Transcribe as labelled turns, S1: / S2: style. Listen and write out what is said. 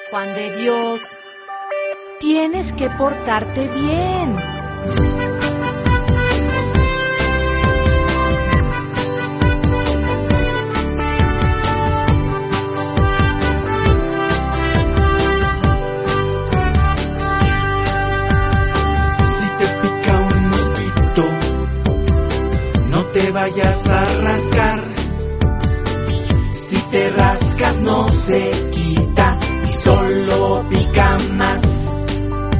S1: Juan de Dios, tienes que portarte bien.
S2: Si te pica un mosquito, no te vayas a rascar. Si te rascas no se quita y solo pica más.